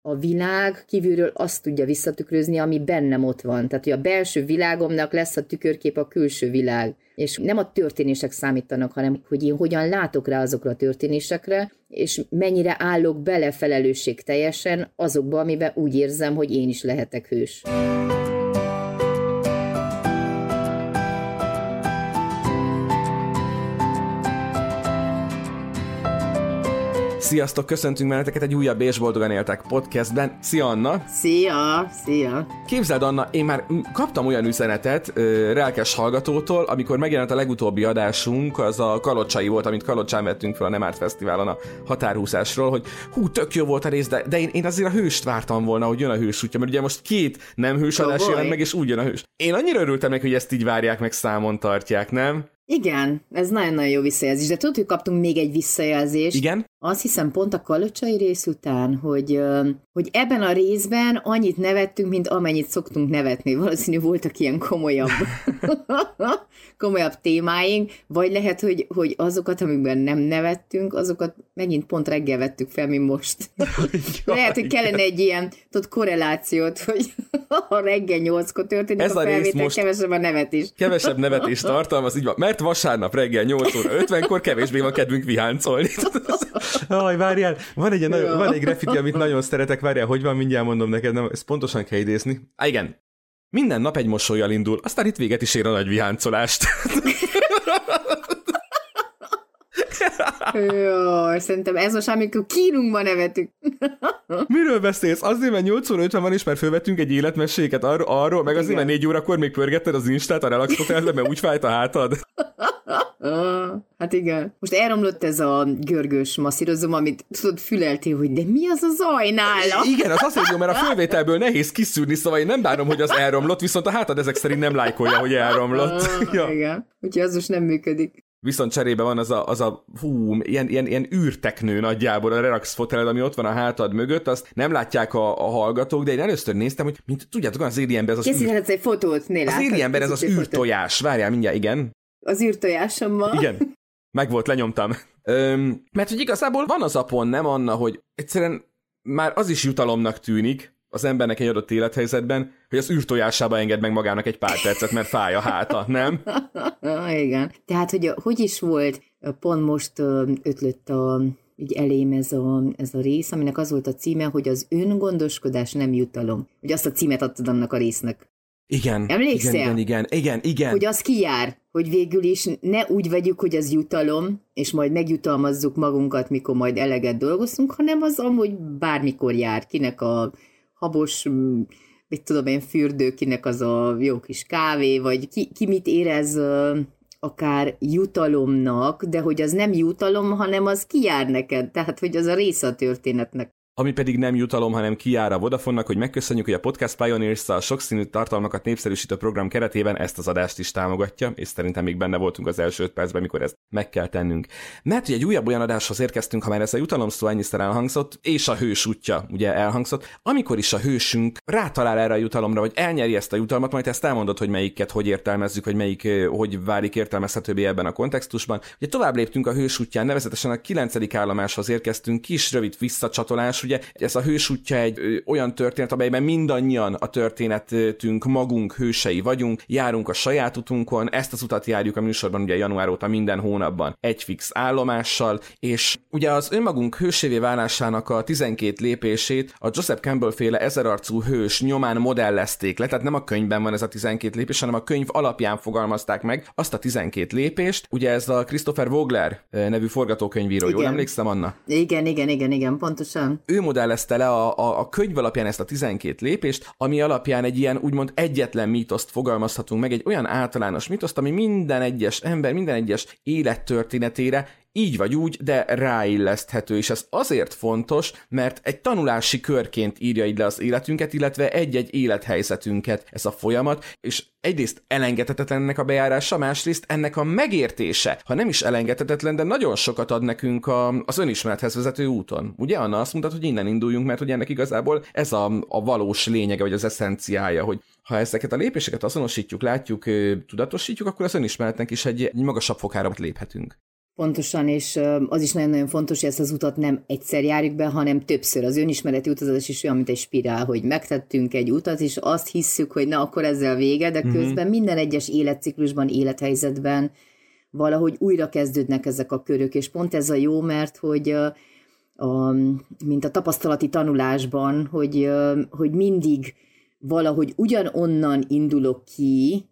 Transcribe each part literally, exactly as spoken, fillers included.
a világ kívülről azt tudja visszatükrözni, ami bennem ott van. Tehát, hogy a belső világomnak lesz a tükörkép a külső világ. És nem a történések számítanak, hanem hogy én hogyan látok rá azokra a történésekre, és mennyire állok bele felelősség teljesen azokba, amiben úgy érzem, hogy én is lehetek hős. Sziasztok, köszöntünk benneteket egy újabb És boldogan éltek podcastben. Szia, Anna! Szia, szia! Képzeld, Anna, én már kaptam olyan üzenetet ö, relkes hallgatótól, amikor megjelent a legutóbbi adásunk, az a Kalocsai volt, amit Kalocsán vettünk fel a Nem Árt Fesztiválon a határhúszásról, hogy hú, tök jó volt a rész, de, de én, én azért a hőst vártam volna, hogy jön a hős útja, mert ugye most két nem hős adás jelent meg, és úgy jön a hős. Én annyira örültem neki, hogy ezt így várják, meg számon tartják, nem? Igen, ez nagyon-nagyon jó visszajelzés, de tudod, hogy kaptunk még egy visszajelzést. Igen? Azt hiszem pont a Kalocsai rész után, hogy, hogy ebben a részben annyit nevettünk, mint amennyit szoktunk nevetni. Valószínű voltak ilyen komolyabb, komolyabb témáink, vagy lehet, hogy, hogy azokat, amikben nem nevettünk, azokat megint pont reggel vettük fel, mint most. Lehet, hogy kellene egy ilyen tudod, korrelációt, hogy a reggel nyolckor történik ez a, a felvétel, kevesebb a nevetés. Kevesebb nevetés tartalmaz, így van, mert vasárnap reggel nyolc óra ötvenkor kevésbé van kedvünk viháncolni. Aj, várjál, van egy, nagyon, van egy graffiti, amit nagyon szeretek, várjál, hogy van, mindjárt mondom neked, nem, ezt pontosan kell idézni. Á, igen. Minden nap egy mosollyal indul, aztán itt véget is ér a nagy viháncolást. Jó, szerintem ez most, amikor kínunkban nevetünk. Miről beszélsz? Azért, mert nyolc óra ötven van, és már fölvettünk egy életmeséket arról, arról meg azért, mert négy órakor még pörgetted az Instát a Relax Hotelbe, mert úgy fájt a hátad. Hát igen. Most elromlott ez a görgős masszírozom, amit tudod, füleltél, hogy de mi az a zaj nála? Igen, az azért jó, mert a fölvételből nehéz kiszűrni, szóval én nem bánom, hogy az elromlott, viszont a hátad ezek szerint nem lájkolja, hogy elromlott. Ja. Igen, úgyhogy az most nem működik. Viszont cserébe van az a, az a hú, ilyen, ilyen, ilyen űrteknő nagyjából, a Relax Hoteled, ami ott van a hátad mögött, azt nem látják a, a hallgatók, de én először néztem, hogy mint tudjátok, az Alienben ez az űr... egy fotót, né, az Alienben ez az űrtojás. Várjál, mindjárt, igen. Az űrtojásommal. Igen, meg volt, lenyomtam. Öm, mert hogy igazából van az apon, nem, Anna, hogy egyszerűen már az is jutalomnak tűnik az embernek egy adott élethelyzetben, hogy az űrtojásába enged meg magának egy pár percet, mert fáj a háta, nem? Igen. Tehát, hogy hogy is volt, pont most ötlött a, így elém ez a, ez a rész, aminek az volt a címe, hogy az öngondoskodás nem jutalom. Hogy azt a címet adtad annak a résznek. Igen. Emlékszel? Igen, igen, igen, igen. Hogy az kijár, hogy végül is ne úgy vegyük, hogy az jutalom, és majd megjutalmazzuk magunkat, mikor majd eleget dolgozunk, hanem az amúgy bármikor jár. Kinek a habos, mit tudom én, fürdő, kinek az a jó kis kávé, vagy ki, ki mit érez akár jutalomnak, de hogy az nem jutalom, hanem az kijár neked. Tehát, hogy az a része a történetnek. Ami pedig nem jutalom, hanem kijár a Vodafonnak, hogy megköszönjük, hogy a Podcast Pioneers a sokszínű tartalmakat népszerűsítő program keretében ezt az adást is támogatja, és szerintem még benne voltunk az első öt percben, mikor ezt meg kell tennünk. Mert hogy egy újabb olyan adáshoz érkeztünk, ha már ez a jutalom szó ennyiszer elhangzott, és a hős útja ugye elhangzott, amikor is a hősünk rátalál erre a jutalomra, vagy elnyeri ezt a jutalmat, majd ezt elmondod, hogy melyiket hogy értelmezzük, hogy melyik hogy válik értelmezhetőbbé ebben a kontextusban. Ugye tovább léptünk a hős útján, nevezetesen a kilencedik állomáshoz érkeztünk, kis rövid visszacsatolás. Ugye ez a hős útja egy ö, olyan történet, amelyben mindannyian a történetünk magunk hősei vagyunk, járunk a saját utunkon, ezt az utat járjuk a műsorban ugye január óta minden hónapban egy fix állomással, és ugye az önmagunk hősévé válásának a tizenkét lépését a Joseph Campbell féle ezerarcú hős nyomán modellezték le, tehát nem a könyvben van ez a tizenkét lépés, hanem a könyv alapján fogalmazták meg azt a tizenkét lépést. Ugye ez a Christopher Vogler nevű forgatókönyvíró, jól emlékszem, Anna? Igen, igen, igen, igen, pontosan. Ő modellezte le a, a, a könyv alapján ezt a tizenkét lépést, ami alapján egy ilyen úgymond egyetlen mítoszt fogalmazhatunk meg, egy olyan általános mítoszt, ami minden egyes ember, minden egyes élettörténetére így vagy úgy, de ráilleszthető, és ez azért fontos, mert egy tanulási körként írja így le az életünket, illetve egy-egy élethelyzetünket ez a folyamat, és egyrészt elengedhetetlen ennek a bejárása, másrészt ennek a megértése, ha nem is elengedhetetlen, de nagyon sokat ad nekünk a, az önismerethez vezető úton. Ugye, Anna, azt mondtad, hogy innen induljunk, mert ugye ennek igazából ez a, a valós lényege, vagy az eszenciája, hogy ha ezeket a lépéseket azonosítjuk, látjuk, tudatosítjuk, akkor az önismeretnek is egy, egy magasabb fokára léphetünk. Pontosan, és az is nagyon-nagyon fontos, hogy ezt az utat nem egyszer járjuk be, hanem többször. Az önismereti utazás is olyan, mint egy spirál, hogy megtettünk egy utat, és azt hisszük, hogy na, akkor ezzel vége, de közben uh-huh. minden egyes életciklusban, élethelyzetben valahogy újra kezdődnek ezek a körök, és pont ez a jó, mert hogy a, a, mint a tapasztalati tanulásban, hogy, hogy mindig valahogy ugyanonnan indulok ki,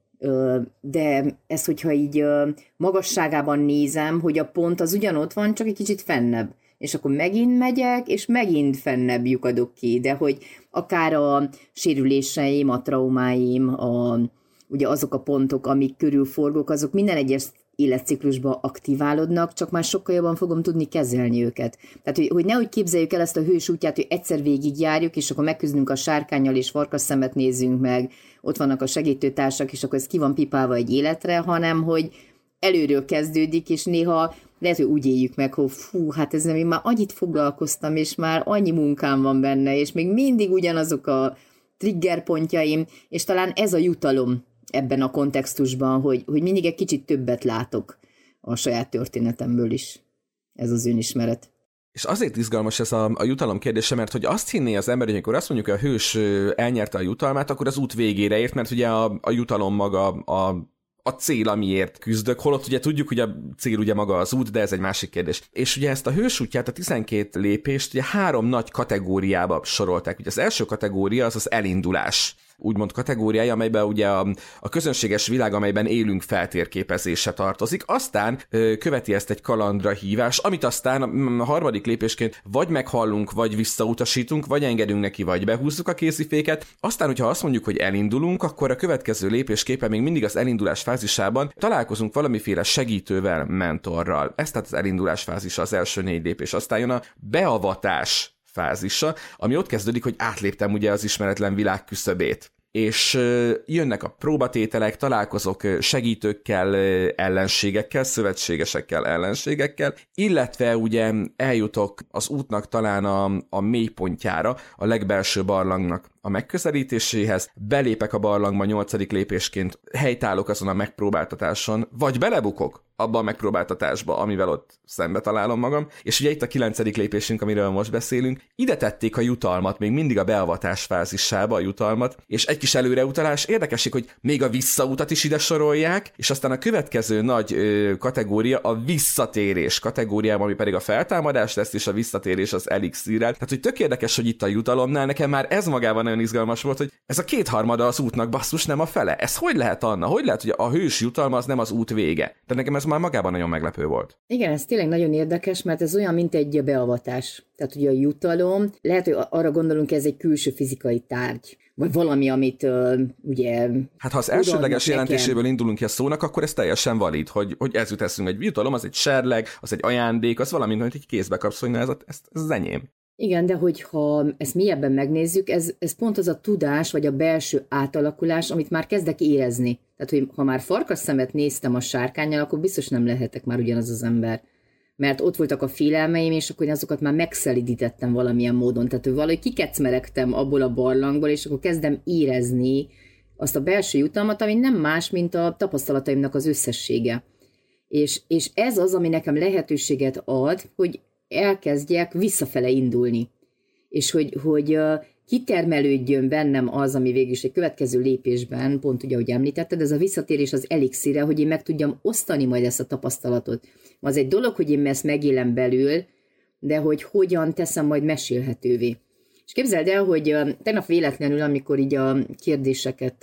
de ezt, hogyha így magasságában nézem, hogy a pont az ugyanott van, csak egy kicsit fennebb. És akkor megint megyek, és megint fennebb lyukadok ki, de hogy akár a sérüléseim, a traumáim, a, ugye azok a pontok, amik körül forgok, azok minden egyes életciklusban aktiválódnak, csak már sokkal jobban fogom tudni kezelni őket. Tehát, hogy, hogy nehogy képzeljük el ezt a hős útját, hogy egyszer végigjárjuk, és akkor megküzdünk a sárkánnyal, és farkasszemet nézzünk meg, ott vannak a segítőtársak, és akkor ez ki van pipálva egy életre, hanem, hogy előről kezdődik, és néha lehet, hogy úgy éljük meg, hogy fú, hát ezzel még már annyit foglalkoztam, és már annyi munkám van benne, és még mindig ugyanazok a triggerpontjaim, és talán ez a jutalom ebben a kontextusban, hogy, hogy mindig egy kicsit többet látok a saját történetemből is. Ez az önismeret. És azért izgalmas ez a, a jutalom kérdése, mert hogy azt hinné az ember, hogy amikor azt mondjuk, hogy a hős elnyerte a jutalmát, akkor az út végére ért, mert ugye a, a jutalom maga a a cél, amiért küzdök, holott ugye tudjuk, hogy a cél ugye maga az út, de ez egy másik kérdés. És ugye ezt a hős útját, a tizenkét lépést ugye három nagy kategóriába sorolták. Ugye az első kategória az az elindulás, úgymond kategóriája, amelyben ugye a, a közönséges világ, amelyben élünk, feltérképezése tartozik. Aztán ö, követi ezt egy kalandra hívás, amit aztán a, a harmadik lépésként vagy meghallunk, vagy visszautasítunk, vagy engedünk neki, vagy behúzzuk a kéziféket. Aztán, hogyha azt mondjuk, hogy elindulunk, akkor a következő lépésképpen még mindig az elindulás fázisában találkozunk valamiféle segítővel, mentorral. Ez tehát az elindulás fázisa, az első négy lépés. Aztán jön a beavatás fázisa, ami ott kezdődik, hogy átléptem ugye az ismeretlen világ küszöbét. És jönnek a próbatételek, találkozok segítőkkel, ellenségekkel, szövetségesekkel, ellenségekkel, illetve ugye eljutok az útnak talán a, a mélypontjára, a legbelső barlangnak a megközelítéséhez, belépek a barlangba nyolcadik lépésként, helytállok azon a megpróbáltatáson, vagy belebukok abba a megpróbáltatásba, amivel ott szembe találom magam, és ugye itt a kilencedik lépésünk, amiről most beszélünk, ide tették a jutalmat, még mindig a beavatás fázisába a jutalmat, és egy kis előreutalás, érdekesség, hogy még a visszautat is ide sorolják, és aztán a következő nagy ö, kategória a visszatérés kategóriában, ami pedig a feltámadás lesz, és a visszatérés az elixírrel. Tehát, hogy tök érdekes, hogy itt a jutalomnál nekem már ez magában nagyon izgalmas volt, hogy ez a kétharmada az útnak, basszus, nem a fele. Ez hogy lehet, Anna? Hogy lehet, hogy a hős jutalma az nem az út vége? Tehát nekem ez már magában nagyon meglepő volt. Igen, ez tényleg nagyon érdekes, mert ez olyan, mint egy beavatás. Tehát ugye a jutalom, lehet, hogy arra gondolunk, ez egy külső fizikai tárgy, vagy valami, amit uh, ugye... Hát ha az elsődleges jelentéséből indulunk ki a szónak, akkor ez teljesen valid, hogy, hogy ez jut eszünk. Egy jutalom, az egy serleg, az egy ajándék, az valami, hogy egy kézbe kapsz, hogy na, ez, ez, ez az enyém. Igen, de hogyha ezt mélyebben megnézzük, ez, ez pont az a tudás, vagy a belső átalakulás, amit már kezdek érezni. Tehát, hogy ha már farkasszemet néztem a sárkánnyal, akkor biztos nem lehetek már ugyanaz az ember. Mert ott voltak a félelmeim, és akkor azokat már megszelidítettem valamilyen módon. Tehát, hogy valahogy kikecmeregtem abból a barlangból, és akkor kezdem érezni azt a belső jutalmat, ami nem más, mint a tapasztalataimnak az összessége. És, és ez az, ami nekem lehetőséget ad, hogy elkezdjek visszafele indulni. És hogy, hogy kitermelődjön bennem az, ami végül is egy következő lépésben, pont ugye, ahogy említetted, ez a visszatérés az elixire, hogy én meg tudjam osztani majd ezt a tapasztalatot. Az egy dolog, hogy én ezt megélem belül, de hogy hogyan teszem majd mesélhetővé. És képzeld el, hogy tegnap véletlenül, amikor így a kérdéseket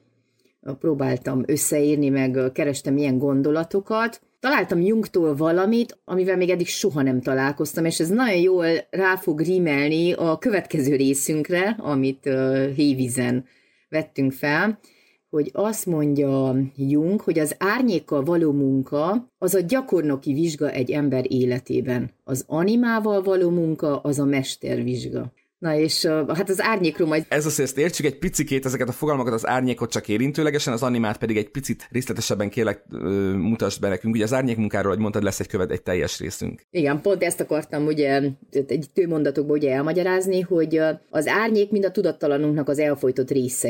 próbáltam összeírni, meg kerestem ilyen gondolatokat, találtam Jungtól valamit, amivel még eddig soha nem találkoztam, és ez nagyon jól rá fog rímelni a következő részünkre, amit uh, Hévízen vettünk fel, hogy azt mondja Jung, hogy az árnyékkal való munka az a gyakornoki vizsga egy ember életében. Az animával való munka az a mestervizsga. Na és uh, hát az árnyékról majd... Ez az, hogy ezt értsük egy picikét, ezeket a fogalmakat, az árnyékot csak érintőlegesen, az animát pedig egy picit részletesebben kérlek uh, mutasd be nekünk. Ugye az árnyék munkáról, hogy mondtad, lesz egy követ, egy teljes részünk. Igen, pont ezt akartam ugye egy tőmondatokban ugye elmagyarázni, hogy az árnyék mind a tudattalanunknak az elfojtott részei.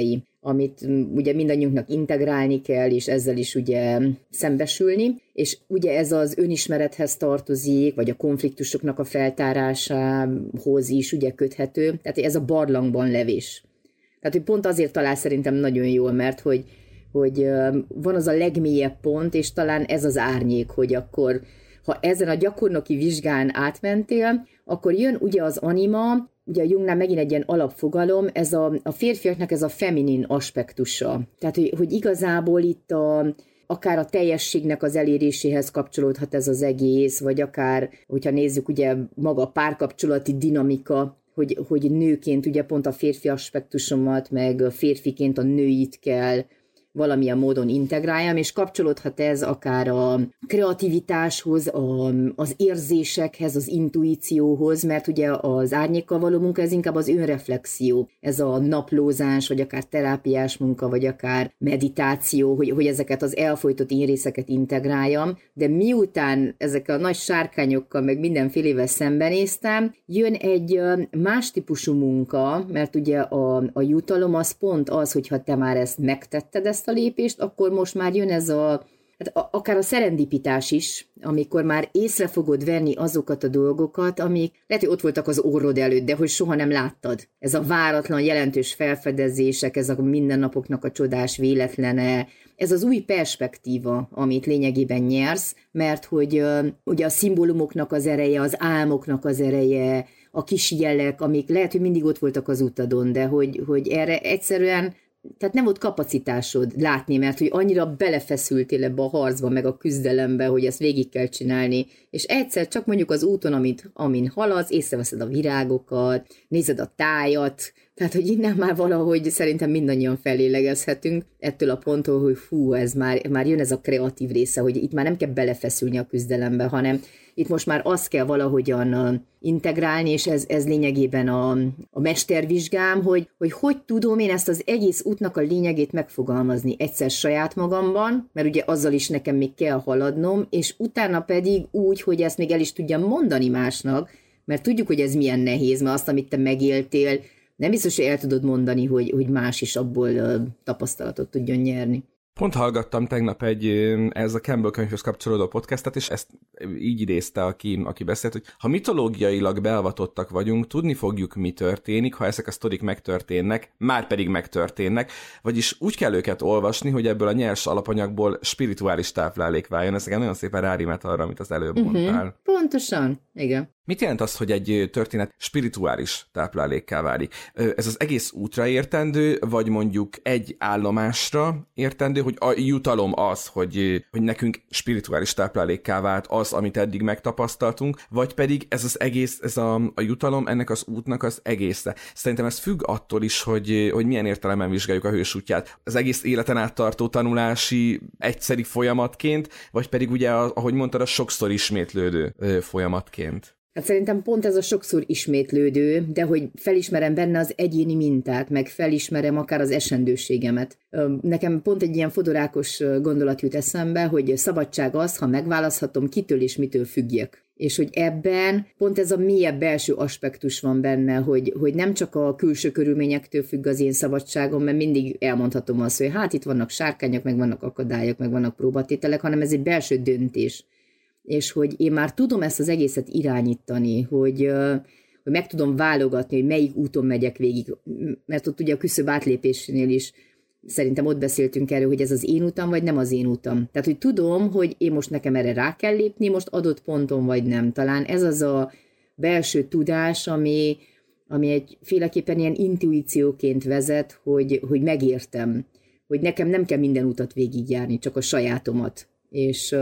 amit ugye mindannyiunknak integrálni kell, és ezzel is ugye szembesülni, és ugye ez az önismerethez tartozik, vagy a konfliktusoknak a feltárásához is ugye köthető, tehát ez a barlangban levés. Tehát, hogy pont azért talál szerintem nagyon jól, mert hogy, hogy van az a legmélyebb pont, és talán ez az árnyék, hogy akkor, ha ezen a gyakornoki vizsgán átmentél, akkor jön ugye az anima, ugye a Jungnál megint egy ilyen alapfogalom, ez a, a férfiaknak ez a feminin aspektusa. Tehát, hogy, hogy igazából itt a, akár a teljességnek az eléréséhez kapcsolódhat ez az egész, vagy akár, hogyha nézzük ugye maga a párkapcsolati dinamika, hogy, hogy nőként ugye pont a férfi aspektusomat, meg férfiként a nőit kell valamilyen módon integráljam, és kapcsolódhat ez akár a kreativitáshoz, a, az érzésekhez, az intuícióhoz, mert ugye az árnyékkal való munka, ez inkább az önreflexió, ez a naplózás, vagy akár terápiás munka, vagy akár meditáció, hogy, hogy ezeket az elfojtott énrészeket integráljam, de miután ezekkel a nagy sárkányokkal, meg mindenfélével szembenéztem, jön egy más típusú munka, mert ugye a, a jutalom az pont az, hogyha te már ezt megtetted, ezt a lépést, akkor most már jön ez a, hát akár a szerendipitás is, amikor már észre fogod venni azokat a dolgokat, amik lehet, hogy ott voltak az orrod előtt, de hogy soha nem láttad. Ez a váratlan, jelentős felfedezések, ez a mindennapoknak a csodás véletlene, ez az új perspektíva, amit lényegében nyersz, mert hogy uh, ugye a szimbólumoknak az ereje, az álmoknak az ereje, a kis jelek, amik lehet, hogy mindig ott voltak az utadon, de hogy, hogy erre egyszerűen tehát nem volt kapacitásod látni, mert hogy annyira belefeszültél ebbe a harcba, meg a küzdelembe, hogy ezt végig kell csinálni, és egyszer csak mondjuk az úton, amit, amin haladsz, észreveszed a virágokat, nézed a tájat, tehát hogy innen már valahogy szerintem mindannyian felélegezhetünk ettől a ponttól, hogy fú, ez már, már jön ez a kreatív része, hogy itt már nem kell belefeszülni a küzdelembe, hanem itt most már azt kell valahogyan integrálni, és ez, ez lényegében a, a mestervizsgám, hogy, hogy hogy tudom én ezt az egész útnak a lényegét megfogalmazni egyszer saját magamban, mert ugye azzal is nekem még kell haladnom, és utána pedig úgy, hogy ezt még el is tudjam mondani másnak, mert tudjuk, hogy ez milyen nehéz, mert azt, amit te megéltél, nem biztos, hogy el tudod mondani, hogy, hogy más is abból uh, tapasztalatot tudjon nyerni. Pont hallgattam tegnap egy ez a Campbell könyvhöz kapcsolódó podcastet, és ezt így idézte, aki, aki beszélt, hogy ha mitológiailag beavatottak vagyunk, tudni fogjuk, mi történik, ha ezek a sztorik megtörténnek, már pedig megtörténnek, vagyis úgy kell őket olvasni, hogy ebből a nyers alapanyagból spirituális táplálék váljon. Ez nagyon szépen rárímelt arra, amit az előbb uh-huh. mondtál. Pontosan, igen. Mit jelent az, hogy egy történet spirituális táplálékká válik? Ez az egész útra értendő, vagy mondjuk egy állomásra értendő, hogy a jutalom az, hogy, hogy nekünk spirituális táplálékká vált az, amit eddig megtapasztaltunk, vagy pedig ez az egész, ez a, a jutalom ennek az útnak az egésze. Szerintem ez függ attól is, hogy, hogy milyen értelemben vizsgáljuk a hős útját. Az egész életen át tartó tanulási egyszeri folyamatként, vagy pedig ugye, ahogy mondtad, a sokszor ismétlődő folyamatként. Hát szerintem pont ez a sokszor ismétlődő, de hogy felismerem benne az egyéni mintát, meg felismerem akár az esendőségemet. Nekem pont egy ilyen fodorákos gondolat jut eszembe, hogy szabadság az, ha megválaszthatom, kitől és mitől függjek. És hogy ebben pont ez a mélyebb belső aspektus van benne, hogy, hogy nem csak a külső körülményektől függ az én szabadságom, mert mindig elmondhatom azt, hogy hát itt vannak sárkányok, meg vannak akadályok, meg vannak próbatételek, hanem ez egy belső döntés. És hogy én már tudom ezt az egészet irányítani, hogy, hogy meg tudom válogatni, hogy melyik úton megyek végig, mert ott ugye a küszöb átlépésénél is szerintem ott beszéltünk erről, hogy ez az én utam, vagy nem az én utam. Tehát, hogy tudom, hogy én most nekem erre rá kell lépni, most adott ponton, vagy nem. Talán ez az a belső tudás, ami, ami egyféleképpen ilyen intuícióként vezet, hogy, hogy megértem, hogy nekem nem kell minden utat végigjárni, csak a sajátomat. És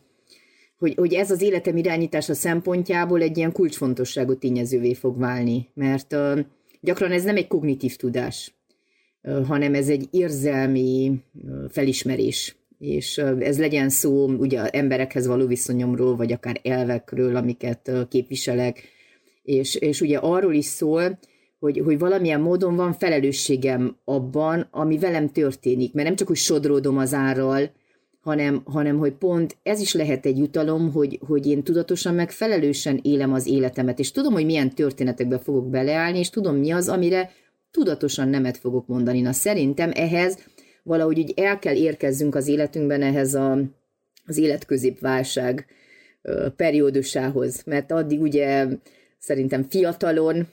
Hogy, hogy ez az életem irányítása szempontjából egy ilyen kulcsfontosságú tényezővé fog válni, mert uh, gyakran ez nem egy kognitív tudás, uh, hanem ez egy érzelmi uh, felismerés, és uh, ez legyen szó ugye emberekhez való viszonyomról, vagy akár elvekről, amiket uh, képviselek, és, és ugye arról is szól, hogy, hogy valamilyen módon van felelősségem abban, ami velem történik, mert nem csak, hogy sodródom az árral, hanem, hanem hogy pont ez is lehet egy jutalom, hogy, hogy én tudatosan meg felelősen élem az életemet, és tudom, hogy milyen történetekbe fogok beleállni, és tudom, mi az, amire tudatosan nemet fogok mondani. Na szerintem ehhez valahogy úgy el kell érkezzünk az életünkben ehhez a, az életközépválság periódusához, mert addig ugye szerintem fiatalon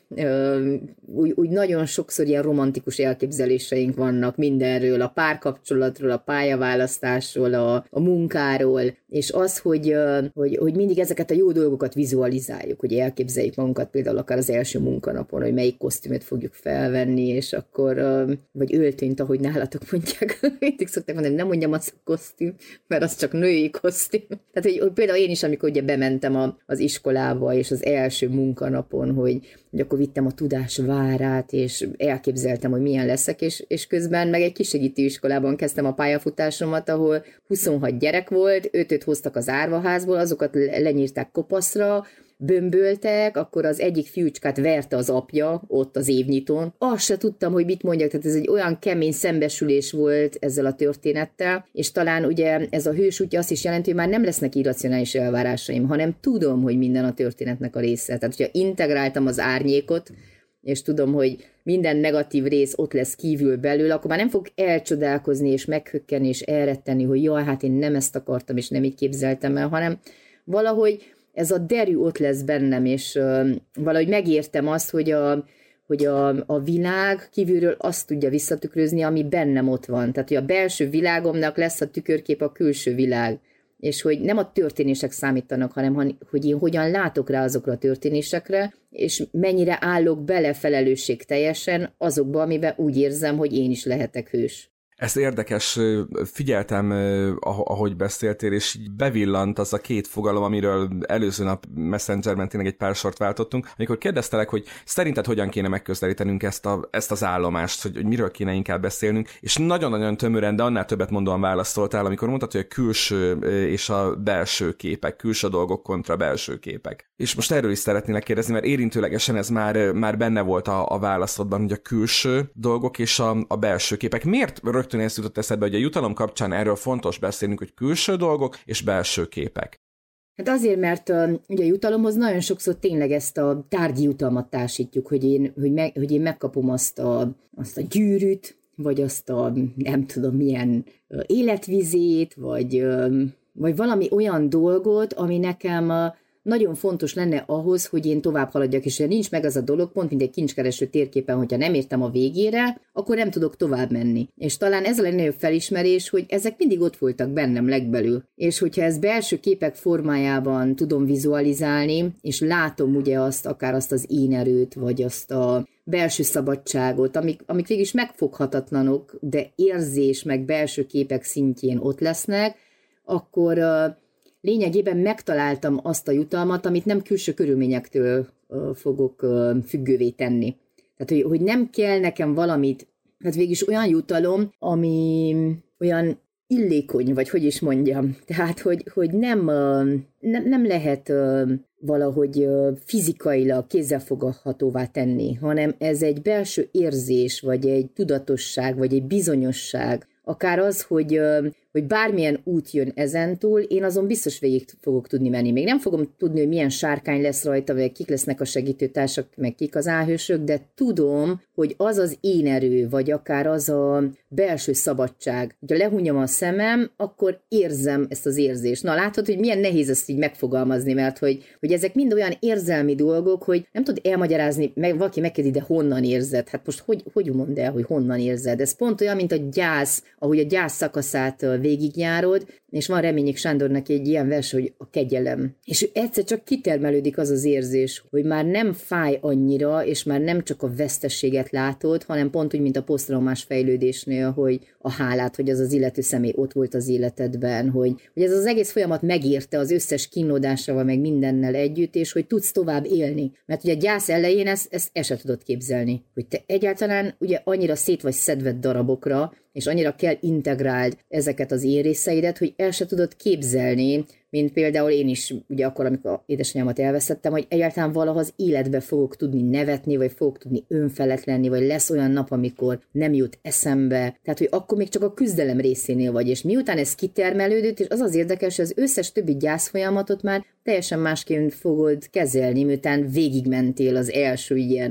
úgy, úgy nagyon sokszor ilyen romantikus elképzeléseink vannak mindenről, a párkapcsolatról, a pályaválasztásról, a, a munkáról, és az, hogy, hogy, hogy mindig ezeket a jó dolgokat vizualizáljuk, hogy elképzeljük magunkat például akár az első munkanapon, hogy melyik kosztümöt fogjuk felvenni, és akkor, vagy öltönyt, ahogy nálatok mondják, mindig szokták mondani, nem mondjam azt a kosztüm, mert az csak női kosztüm. Tehát, hogy, hogy például én is, amikor ugye bementem a, az iskolába, és az első munkanapon, hogy, hogy akkor vittem a tudás várát, és elképzeltem, hogy milyen leszek, és, és közben meg egy kisegítő iskolában kezdtem a pályafutásomat, ahol huszonhat gyerek volt, ötöt hoztak az árvaházból, azokat lenyírták kopaszra, bömböltek, akkor az egyik fiúcskát verte az apja ott az évnyitón. Azt se tudtam, hogy mit mondjak, tehát ez egy olyan kemény szembesülés volt ezzel a történettel, és talán ugye ez a hős útja azt is jelenti, hogy már nem lesznek irracionális elvárásaim, hanem tudom, hogy minden a történetnek a része. Tehát, hogyha integráltam az árnyékot, és tudom, hogy minden negatív rész ott lesz kívül belül, akkor már nem fog elcsodálkozni, és meghökkenni, és elretteni, hogy jaj, hát én nem ezt akartam, és nem így képzeltem el, hanem valahogy ez a derű ott lesz bennem, és uh, valahogy megértem azt, hogy a, hogy a, a világ kívülről azt tudja visszatükrözni, ami bennem ott van. Tehát, hogy a belső világomnak lesz a tükörkép a külső világ. És hogy nem a történések számítanak, hanem hogy én hogyan látok rá azokra a történésekre, és mennyire állok bele felelősség teljesen azokba, amiben úgy érzem, hogy én is lehetek hős. Ez érdekes, figyeltem, ahogy beszéltél, és így bevillant az a két fogalom, amiről előző nap Messengerben tényleg egy pár sort váltottunk, amikor kérdeztelek, hogy szerinted hogyan kéne megközelítenünk ezt, a, ezt az állomást, hogy, hogy miről kéne inkább beszélnünk, és nagyon-nagyon tömören, de annál többet mondóan válaszoltál, amikor mondtad, hogy a külső és a belső képek, külső dolgok kontra belső képek. És most erről is szeretnélek kérdezni, mert érintőlegesen ez már, már benne volt a, a válaszodban, hogy a külső dolgok és a, a belső képek. Miért rögtön ezt jutott eszedbe, hogy a jutalom kapcsán erről fontos beszélnünk, hogy külső dolgok és belső képek? Hát azért, mert uh, ugye a jutalomhoz nagyon sokszor tényleg ezt a tárgyi jutalmat társítjuk, hogy én, hogy meg, hogy én megkapom azt a, azt a gyűrűt, vagy azt a nem tudom milyen uh, életvizét, vagy, uh, vagy valami olyan dolgot, ami nekem uh, nagyon fontos lenne ahhoz, hogy én tovább haladjak, és ha nincs meg az a dolog, pont mint egy kincskereső térképen, hogyha nem értem a végére, akkor nem tudok tovább menni. És talán ez a legnagyobb felismerés, hogy ezek mindig ott voltak bennem legbelül. És hogyha ezt belső képek formájában tudom vizualizálni, és látom ugye azt, akár azt az én erőt, vagy azt a belső szabadságot, amik, amik végig megfoghatatlanok, de érzés meg belső képek szintjén ott lesznek, akkor uh, lényegében megtaláltam azt a jutalmat, amit nem külső körülményektől uh, fogok uh, függővé tenni. Tehát, hogy, hogy nem kell nekem valamit, hát végülis olyan jutalom, ami olyan illékony, vagy hogy is mondjam. Tehát, hogy, hogy nem, uh, nem, nem lehet uh, valahogy uh, fizikailag kézzelfoghatóvá tenni, hanem ez egy belső érzés, vagy egy tudatosság, vagy egy bizonyosság, akár az, hogy, hogy bármilyen út jön ezentúl, én azon biztos végig fogok tudni menni. Még nem fogom tudni, hogy milyen sárkány lesz rajta, vagy kik lesznek a segítőtársak, meg kik az álhősök, de tudom, hogy az az én erő, vagy akár az a belső szabadság. Ha lehúnyom a szemem, akkor érzem ezt az érzést. Na látod, hogy milyen nehéz ezt így megfogalmazni, mert hogy, hogy ezek mind olyan érzelmi dolgok, hogy nem tud elmagyarázni, meg, valaki megkérdezi, de honnan érzed? Hát most hogy, hogy mondd el, hogy honnan érzed? Ez pont olyan, mint a gyász, ahogy a gyász szakaszát végigjárod, és van Reményik Sándornak egy ilyen vers, hogy a kegyelem. És egyszer csak kitermelődik az az érzés, hogy már nem fáj annyira, és már nem csak a vesztességet látod, hanem pont úgy, mint a posztraumás fejlődésnél, hogy a hálát, hogy az az illető személy ott volt az életedben, hogy, hogy ez az egész folyamat megérte az összes kínlódásával, meg mindennel együtt, és hogy tudsz tovább élni. Mert ugye a gyász elején ezt, ezt el sem tudod képzelni, hogy te egyáltalán ugye annyira szét vagy szedved darabokra, és annyira kell integráld ezeket az én részeidet, hogy el se tudod képzelni, mint például én is, ugye akkor, amikor édesanyámat elvesztettem, hogy egyáltalán valaha az életbe fogok tudni nevetni, vagy fogok tudni önfelett lenni, vagy lesz olyan nap, amikor nem jut eszembe. Tehát, hogy akkor még csak a küzdelem részénél vagy, és miután ez kitermelődött, és az az érdekes, hogy az összes többi gyászfolyamatot már teljesen másként fogod kezelni, miután végigmentél az első ilyen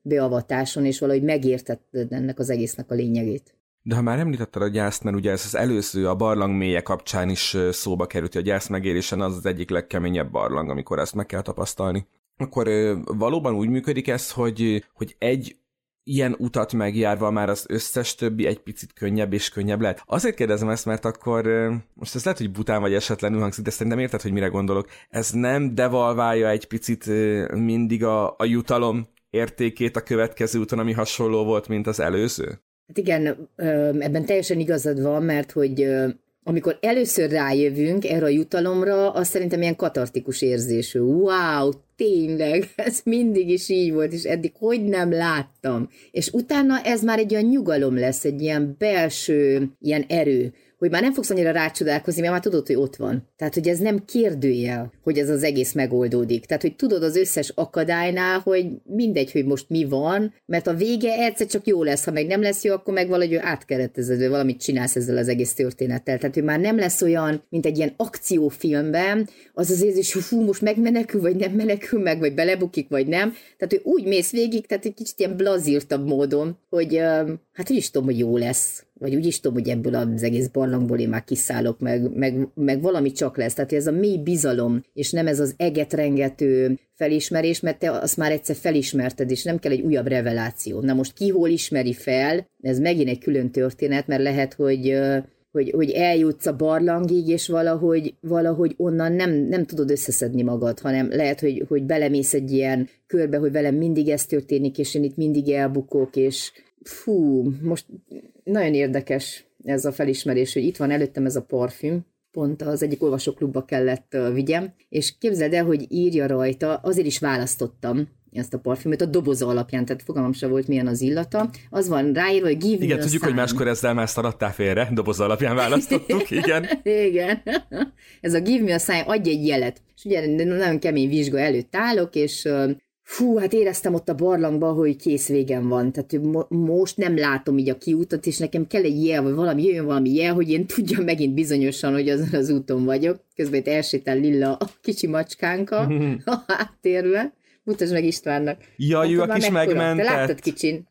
beavatáson, és valahogy megértetted ennek az egésznek a lényegét. De ha már említetted a gyászt, mert ugye ez az előző, a barlang mélye kapcsán is szóba került, hogy a gyász megélésen az az egyik legkeményebb barlang, amikor ezt meg kell tapasztalni. Akkor valóban úgy működik ez, hogy, hogy egy ilyen utat megjárva már az összes többi egy picit könnyebb és könnyebb lehet. Azért kérdezem ezt, mert akkor most ez lehet, hogy bután vagy esetlenül hangzik, de szerintem érted, hogy mire gondolok. Ez nem devalválja egy picit mindig a, a jutalom értékét a következő úton, ami hasonló volt, mint az előző? Hát igen, ebben teljesen igazad van, mert hogy amikor először rájövünk erre a jutalomra, az szerintem ilyen katartikus érzésű. Wow, tényleg, ez mindig is így volt, és eddig hogy nem láttam. És utána ez már egy olyan nyugalom lesz, egy ilyen belső ilyen erő, hogy már nem fogsz annyira rácsodálkozni, mert már tudod, hogy ott van. Tehát, hogy ez nem kérdőjel, hogy ez az egész megoldódik. Tehát, hogy tudod az összes akadálynál, hogy mindegy, hogy most mi van, mert a vége egyszer csak jó lesz, ha meg nem lesz jó, akkor meg valahogy átkeretezed, vagy valamit csinálsz ezzel az egész történettel. Tehát, hogy már nem lesz olyan, mint egy ilyen akciófilmben, az az érzés, hogy hú, most megmenekül, vagy nem menekül meg, vagy belebukik, vagy nem. Tehát, hogy úgy mész végig, tehát egy kicsit ilyen blazírtabb módon, hogy hát úgy is tudom, hogy jó lesz. Vagy úgy is tudom, hogy ebből az egész barlangból én már kiszállok, meg, meg, meg valami csak lesz. Tehát ez a mély bizalom, és nem ez az egetrengető felismerés, mert te azt már egyszer felismerted, és nem kell egy újabb reveláció. Na most ki hol ismeri fel, ez megint egy külön történet, mert lehet, hogy, hogy, hogy eljutsz a barlangig, és valahogy, valahogy onnan nem, nem tudod összeszedni magad, hanem lehet, hogy, hogy belemész egy ilyen körbe, hogy velem mindig ez történik, és én itt mindig elbukok, és fú, most nagyon érdekes ez a felismerés, hogy itt van előttem ez a parfüm, pont az egyik olvasóklubba kellett uh, vigyem, és képzeld el, hogy írja rajta, azért is választottam ezt a parfümöt a doboza alapján, tehát fogalmam sem volt, milyen az illata. Az van ráírva, hogy give me igen, a tudjuk, sign. Hogy máskor ezzel már szaradtál félre, doboza alapján választottuk, igen. Igen. Ez a give me a sign, adj egy jelet. És ugye nagyon kemény vizsga előtt állok, és uh, fú, hát éreztem ott a barlangban, hogy kész végem van. Tehát mo- most nem látom így a kiútat, és nekem kell egy jel, vagy valami, jöjjön valami jel, hogy én tudjam megint bizonyosan, hogy azon az úton vagyok. Közben itt elsétál Lilla a kicsi macskánka a háttérbe. Mutasd meg Istvánnak. Ja, ő a kis megmentett. Te láttad kicsin?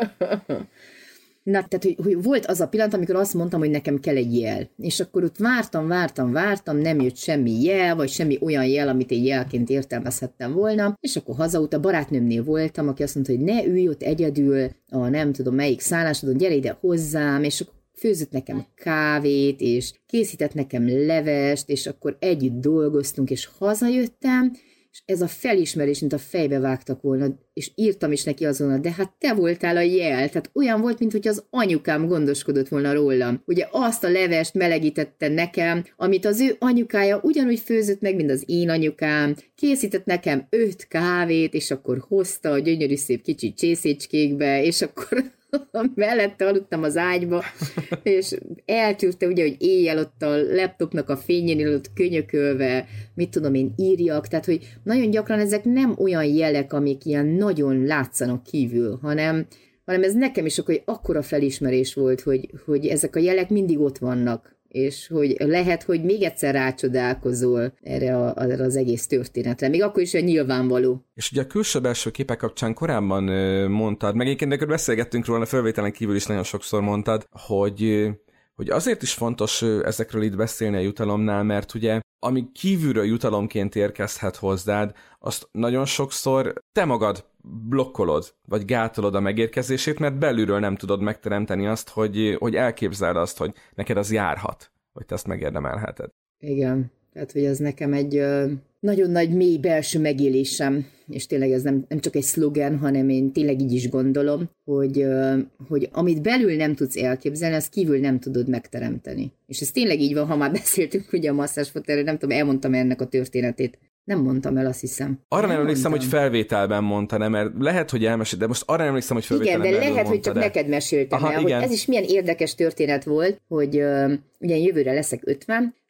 Na, tehát, hogy, hogy volt az a pillanat, amikor azt mondtam, hogy nekem kell egy jel. És akkor ott vártam, vártam, vártam, nem jött semmi jel, vagy semmi olyan jel, amit én jelként értelmezhettem volna. És akkor hazaút a barátnőmnél voltam, aki azt mondta, hogy ne ülj ott egyedül a nem tudom melyik szállásodon, gyere ide hozzám, és akkor főzött nekem kávét, és készített nekem levest, és akkor együtt dolgoztunk, és hazajöttem, és ez a felismerés, mint a fejbe vágtak volna, és írtam is neki azonnal, de hát te voltál a jel, tehát olyan volt, mint hogy az anyukám gondoskodott volna rólam. Ugye azt a levest melegítette nekem, amit az ő anyukája ugyanúgy főzött meg, mint az én anyukám, készített nekem öt kávét, és akkor hozta a gyönyörű szép kicsi csészécskékbe, és akkor mellette aludtam az ágyba, és eltűrte ugye, hogy éjjel ott a laptopnak a fényénél ott könyökölve, mit tudom én, írjak, tehát, hogy nagyon gyakran ezek nem olyan jelek, amik ilyen nagyon látszanak kívül, hanem, hanem ez nekem is akkor, hogy akkora felismerés volt, hogy, hogy ezek a jelek mindig ott vannak, és hogy lehet, hogy még egyszer rácsodálkozol erre, a, erre az egész történetre. Még akkor is olyan nyilvánvaló. És ugye a külső-belső képek kapcsán korábban mondtad, meg egyébként amikor beszélgettünk róla, a felvételen kívül is nagyon sokszor mondtad, hogy, hogy azért is fontos ezekről itt beszélni a jutalomnál, mert ugye ami kívülről jutalomként érkezhet hozzád, azt nagyon sokszor te magad blokkolod, vagy gátolod a megérkezését, mert belülről nem tudod megteremteni azt, hogy, hogy elképzeld azt, hogy neked az járhat, hogy te ezt megérdemelheted. Igen, tehát hogy ez nekem egy ö, nagyon nagy, mély belső megélésem, és tényleg ez nem, nem csak egy szlogen, hanem én tényleg így is gondolom, hogy, ö, hogy amit belül nem tudsz elképzelni, azt kívül nem tudod megteremteni. És ez tényleg így van, ha már beszéltünk ugye a masszázsfotelről, nem tudom, elmondtam ennek a történetét. Nem mondtam el, azt hiszem. Arra nem emlékszem, hogy felvételben mondta, nem, mert lehet, hogy elmesélt, de most arra nem emlékszem, hogy felvételben igen, de lehet, hogy csak de... neked meséltem Aha, el, igen. hogy ez is milyen érdekes történet volt, hogy uh, ugye jövőre leszek ötven,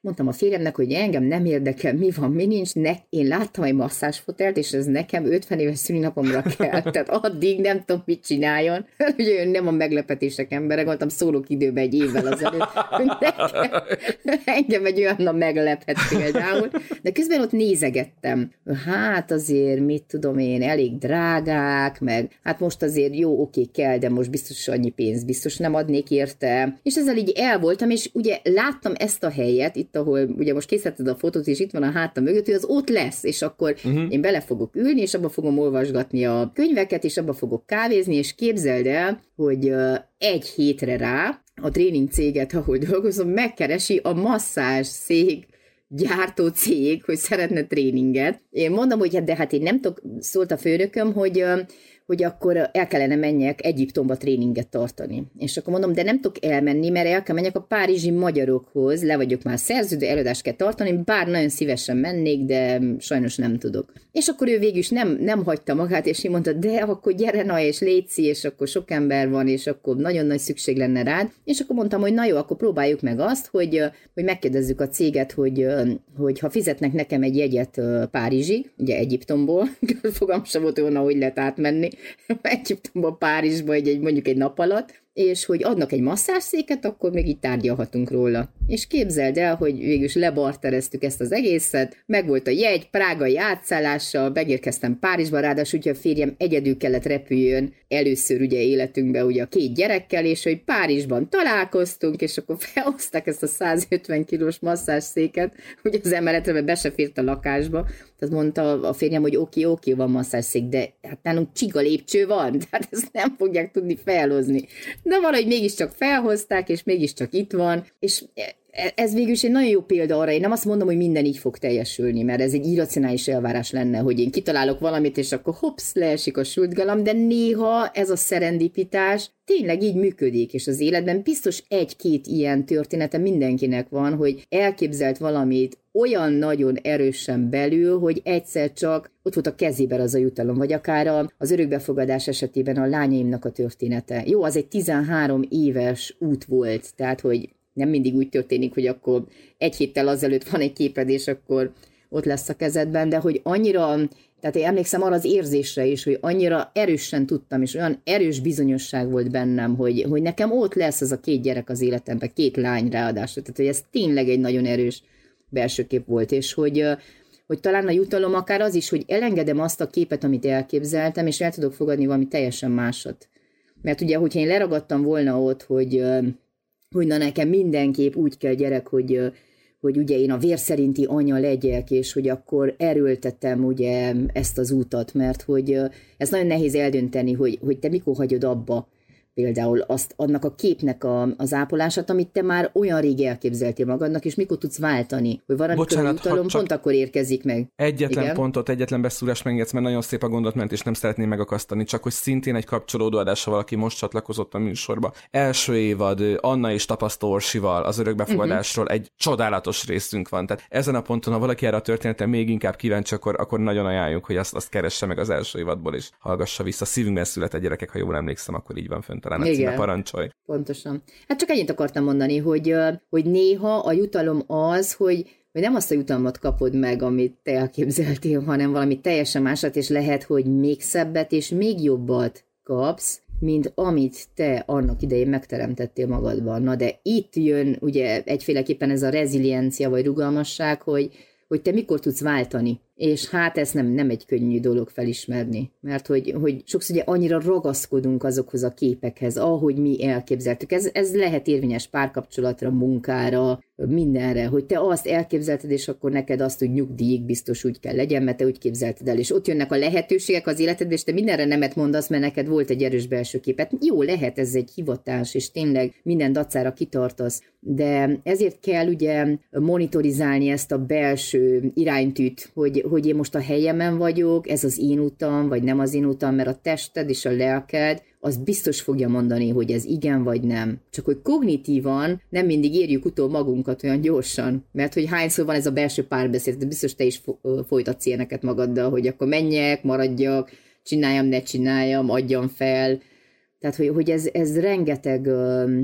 mondtam a férjemnek, hogy engem nem érdekel, mi van, mi nincs, ne, én láttam egy masszázsfotelt, és ez nekem ötven éves szülinapomra kell, tehát addig nem tudom, mit csináljon. Ugye nem a meglepetések embere, gondoltam, szólok időbe egy évvel azelőtt, hogy nekem, engem egy olyan meglepett például, de közben ott nézegettem, hát azért, mit tudom én, elég drágák, meg hát most azért jó, oké, kell, de most biztos annyi pénz, biztos nem adnék érte, és ezzel így el voltam, és ugye láttam ezt a helyet, itt, ahol ugye most készítetted a fotót, és itt van a hátam mögött, hogy az ott lesz, és akkor uh-huh. én bele fogok ülni, és abba fogom olvasgatni a könyveket, és abba fogok kávézni, és képzeld el, hogy uh, egy hétre rá a tréning céget, ahol dolgozom, megkeresi a masszázs szék gyártó cég, hogy szeretne tréninget. Én mondom, hogy hát, de hát én nem tudok, szólt a főnököm, hogy uh, hogy akkor el kellene menjek Egyiptomba tréninget tartani. És akkor mondom, de nem tudok elmenni, mert el kell menjek a párizsi magyarokhoz, le vagyok már szerződő, előadást kell tartani, bár nagyon szívesen mennék, de sajnos nem tudok. És akkor ő végül is nem, nem hagyta magát, és így mondta, de akkor gyere, na, és létszi, és akkor sok ember van, és akkor nagyon nagy szükség lenne rád. És akkor mondtam, hogy na jó, akkor próbáljuk meg azt, hogy, hogy megkérdezzük a céget, hogy, hogy ha fizetnek nekem egy jegyet Párizsig, ugye Egyiptomból, fogalmam sem volt volna, hogy lehet átmenni, Egyiptomba, Párizsba egy, egy, mondjuk egy nap alatt, és hogy adnak egy masszásszéket, akkor még így tárgyalhatunk róla. És képzeld el, hogy végülis lebartereztük ezt az egészet, meg volt a jegy, prágai átszállással, megérkeztem Párizsba, ráadásul ugye a férjem egyedül kellett repüljön, először ugye életünkben ugye a két gyerekkel, és hogy Párizsban találkoztunk, és akkor felhozták ezt a százötven kilós masszásszéket, ugye az emeletre be se fért a lakásba, tehát mondta a férjem, hogy oké, oké, van masszásszék, de hát nálunk csiga lépcső van, tehát ezt nem fogják tudni felhozni. De valahogy mégiscsak felhozták, és mégiscsak itt van, és ez végül is egy nagyon jó példa arra, én nem azt mondom, hogy minden így fog teljesülni, mert ez egy irracionális elvárás lenne, hogy én kitalálok valamit, és akkor hopsz, leesik a sultgalam, de néha ez a szerendipitás tényleg így működik, és az életben biztos egy-két ilyen története mindenkinek van, hogy elképzelt valamit olyan nagyon erősen belül, hogy egyszer csak ott volt a kezében az a jutalom, vagy akár az örökbefogadás esetében a lányaimnak a története. Jó, az egy tizenhárom éves út volt, tehát hogy nem mindig úgy történik, hogy akkor egy héttel azelőtt van egy képed, és akkor ott lesz a kezedben, de hogy annyira, tehát én emlékszem arra az érzésre is, hogy annyira erősen tudtam, és olyan erős bizonyosság volt bennem, hogy, hogy nekem ott lesz az a két gyerek az életemben, két lány ráadásul, tehát hogy ez tényleg egy nagyon erős belső kép volt, és hogy, hogy talán a jutalom akár az is, hogy elengedem azt a képet, amit elképzeltem, és el tudok fogadni valami teljesen másat. Mert ugye, hogyha én leragadtam volna ott, hogy hogy na nekem mindenképp úgy kell gyerek, hogy, hogy ugye én a vér szerinti anya legyek, és hogy akkor erőltetem ugye ezt az útat, mert hogy ez nagyon nehéz eldönteni, hogy, hogy te mikor hagyod abba például azt, annak a képnek a, az ápolását, amit te már olyan rég elképzeltél magadnak, és mikor tudsz váltani, hogy valamikor Bocsánat, a jutalom pont akkor érkezik meg. Egyetlen Igen? pontot, egyetlen beszúrás megengedsz, mert nagyon szép a gondolatment, és nem szeretném megakasztani, csak hogy szintén egy kapcsolódó adásra valaki most csatlakozott a műsorba. Első évad Anna és Tapasztó Orsival az örökbefogadásról uh-huh. egy csodálatos részünk van. Tehát ezen a ponton, ha valaki erre a történetre még inkább kíváncsi, akkor, akkor nagyon ajánljuk, hogy azt, azt keresse meg az első évadból, és hallgassa vissza. Szívünkben született gyerekek, ha jól emlékszem, akkor így van fönn. Talán a címe, parancsolj. Pontosan. Hát csak ennyit akartam mondani, hogy, hogy néha a jutalom az, hogy, hogy nem azt a jutalmat kapod meg, amit te elképzeltél, hanem valami teljesen másat, és lehet, hogy még szebbet és még jobbat kapsz, mint amit te annak idején megteremtettél magadban. Na de itt jön ugye egyféleképpen ez a reziliencia vagy rugalmasság, hogy, hogy te mikor tudsz váltani. És hát ez nem, nem egy könnyű dolog felismerni, mert hogy, hogy sokszor ugye annyira ragaszkodunk azokhoz a képekhez, ahogy mi elképzeltük. Ez, ez lehet érvényes párkapcsolatra, munkára, mindenre, hogy te azt elképzelted, és akkor neked azt, hogy nyugdíjig biztos úgy kell legyen, mert te úgy képzelted el. És ott jönnek a lehetőségek az életedbe, és te mindenre nemet mondasz, mert neked volt egy erős belső képet. Jó, lehet, ez egy hivatás, és tényleg minden dacára kitartasz, de ezért kell ugye monitorizálni ezt a belső iránytűt, hogy hogy én most a helyemen vagyok, ez az én utam, vagy nem az én utam, mert a tested és a lelked az biztos fogja mondani, hogy ez igen vagy nem. Csak hogy kognitívan nem mindig érjük utol magunkat olyan gyorsan, mert hogy hányszor van ez a belső párbeszéd, de biztos te is folytatsz ilyeneket magaddal, hogy akkor menjek, maradjak, csináljam, ne csináljam, adjam fel. Tehát, hogy, hogy ez, ez rengeteg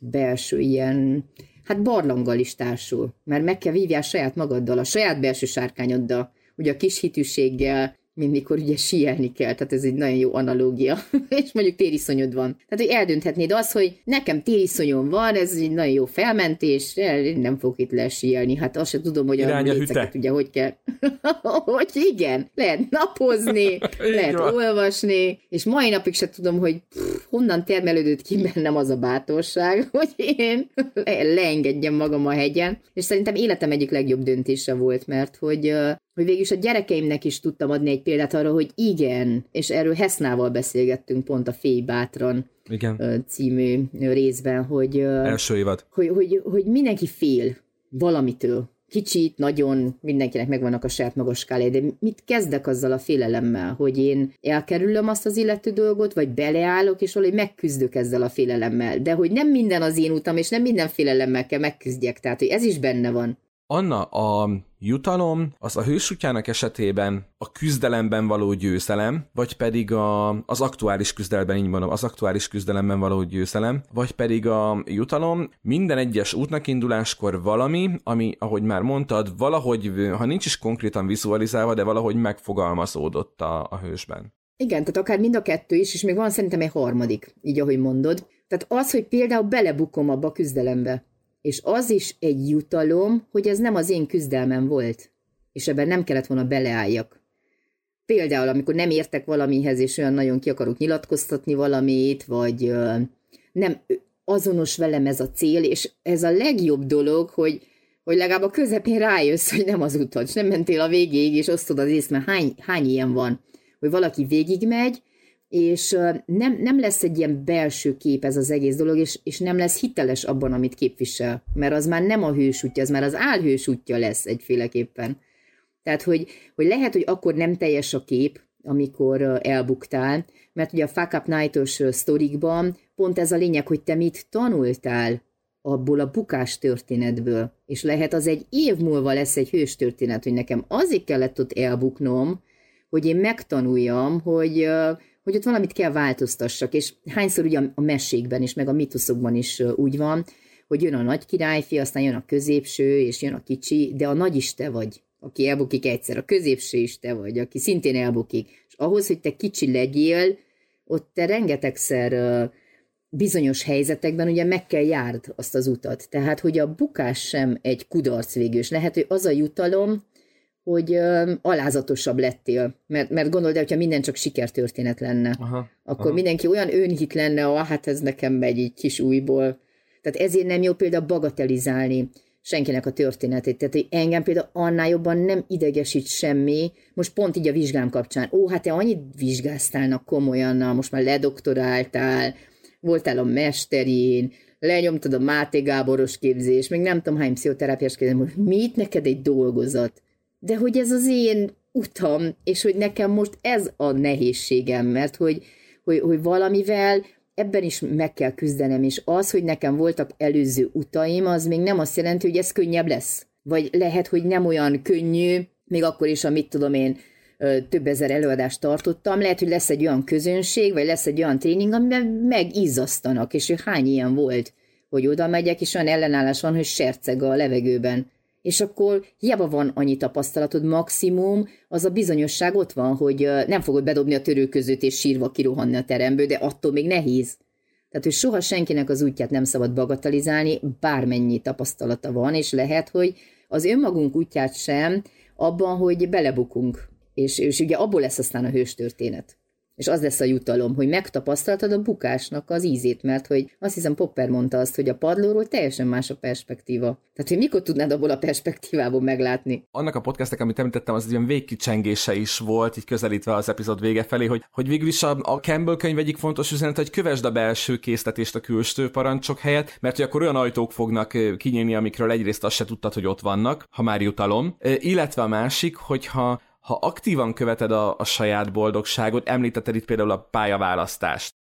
belső ilyen, hát barlanggal is társul, mert meg kell vívjál saját magaddal, a saját belső sárkányoddal, ugye a kis hitűséggel, mint mikor ugye síelni kell, tehát ez egy nagyon jó analógia, és mondjuk tériszonyod van. Tehát, hogy eldönthetnéd azt, hogy nekem tériszonyom van, ez egy nagyon jó felmentés, én nem fogok itt lesíelni, hát azt sem tudom, hogy Irány a a léceket ugye hogy kell. Hogy igen, lehet napozni, lehet van. olvasni, és mai napig sem tudom, hogy pff, honnan termelődött ki bennem az a bátorság, hogy én le- leengedjem magam a hegyen, és szerintem életem egyik legjobb döntése volt, mert hogy hogy végülis a gyerekeimnek is tudtam adni egy példát arra, hogy igen, és erről Hesznával beszélgettünk pont a Félj bátran igen. című részben, hogy, első évad. Hogy, hogy, hogy mindenki fél valamitől. Kicsit, nagyon, mindenkinek megvannak a saját magas skálai, de mit kezdek azzal a félelemmel, hogy én elkerülöm azt az illető dolgot, vagy beleállok, és valahogy megküzdök ezzel a félelemmel. De hogy nem minden az én utam, és nem minden félelemmel kell megküzdjek, tehát hogy ez is benne van. Anna, a jutalom az a hősútyának esetében a küzdelemben való győzelem, vagy pedig a, az aktuális küzdelemben, így mondom, az aktuális küzdelemben való győzelem, vagy pedig a jutalom minden egyes útnak induláskor valami, ami, ahogy már mondtad, valahogy, ha nincs is konkrétan vizualizálva, de valahogy megfogalmazódott a, a hősben. Igen, tehát akár mind a kettő is, és még van szerintem egy harmadik, így ahogy mondod. Tehát az, hogy például belebukom abba a küzdelembe, és az is egy jutalom, hogy ez nem az én küzdelmem volt, és ebben nem kellett volna beleálljak. Például, amikor nem értek valamihez, és olyan nagyon ki akarok nyilatkoztatni valamit, vagy ö, nem azonos velem ez a cél, és ez a legjobb dolog, hogy, hogy legalább a közepén rájössz, hogy nem az utad, és nem mentél a végéig, és osztod az ész, mert hány, hány ilyen van, hogy valaki végigmegy, és nem, nem lesz egy ilyen belső kép ez az egész dolog, és, és nem lesz hiteles abban, amit képvisel, mert az már nem a hős útja, az már az álhős útja lesz egyféleképpen. Tehát, hogy, hogy lehet, hogy akkor nem teljes a kép, amikor elbuktál, mert ugye a Fuck Up Night-os sztorikban pont ez a lényeg, hogy te mit tanultál abból a bukás történetből, és lehet az egy év múlva lesz egy hős történet, hogy nekem azért kellett ott elbuknom, hogy én megtanuljam, hogy hogy ott valamit kell változtassak, és hányszor ugye a mesékben is, meg a mitoszokban is úgy van, hogy jön a nagy királyfi, aztán jön a középső, és jön a kicsi, de a nagy is te vagy, aki elbukik egyszer, a középső is te vagy, aki szintén elbukik. És ahhoz, hogy te kicsi legyél, ott te rengetegszer bizonyos helyzetekben ugye meg kell járd azt az utat. Tehát, hogy a bukás sem egy kudarc végül, és lehet, hogy az a jutalom, hogy ö, alázatosabb lettél. Mert, mert gondold el, hogyha minden csak sikertörténet lenne, aha, akkor aha. mindenki olyan önhit lenne, ah, hát ez nekem megy így kis újból. Tehát ezért nem jó például bagatelizálni senkinek a történetét. Tehát hogy engem például annál jobban nem idegesít semmi, most pont így a vizsgám kapcsán. Ó, hát te annyit vizsgáztálnak komolyan, most már ledoktoráltál, voltál a mesterén, lenyomtad a Máté Gáboros képzés, még nem tudom hány pszichoterápiás képzés, hogy mit neked egy dolgozat? De hogy ez az én utam, és hogy nekem most ez a nehézségem, mert hogy, hogy, hogy valamivel ebben is meg kell küzdenem, és az, hogy nekem voltak előző utaim, az még nem azt jelenti, hogy ez könnyebb lesz. Vagy lehet, hogy nem olyan könnyű, még akkor is, amit tudom én, több ezer előadást tartottam, lehet, hogy lesz egy olyan közönség, vagy lesz egy olyan tréning, amiben megizzasztanak, és hány ilyen volt, hogy oda megyek, és olyan ellenállás van, hogy serceg a levegőben. És akkor hiába van annyi tapasztalatod, maximum az a bizonyosság ott van, hogy nem fogod bedobni a törőközőt és sírva kirohanni a teremből, de attól még nehéz. Tehát, hogy soha senkinek az útját nem szabad bagatelizálni, bármennyi tapasztalata van, és lehet, hogy az önmagunk útját sem abban, hogy belebukunk. És, és ugye abból lesz aztán a hős történet. És az lesz a jutalom, hogy megtapasztaltad a bukásnak az ízét, mert hogy azt hiszem Popper mondta azt, hogy a padlóról teljesen más a perspektíva. Tehát, hogy mikor tudnád abból a perspektívából meglátni? Annak a podcastnek, amit említettem, az ilyen végkicsengése is volt, így közelítve az epizód vége felé, hogy, hogy végül is a, a Campbell könyv egyik fontos üzenet, hogy kövesd a belső késztetést a külső parancsok helyett, mert hogy akkor olyan ajtók fognak kinyílni, amikről egyrészt azt se tudtad, hogy ott vannak, ha már jutalom, illetve a másik, hogyha ha aktívan követed a, a saját boldogságot, említetted itt például a pályaválasztást.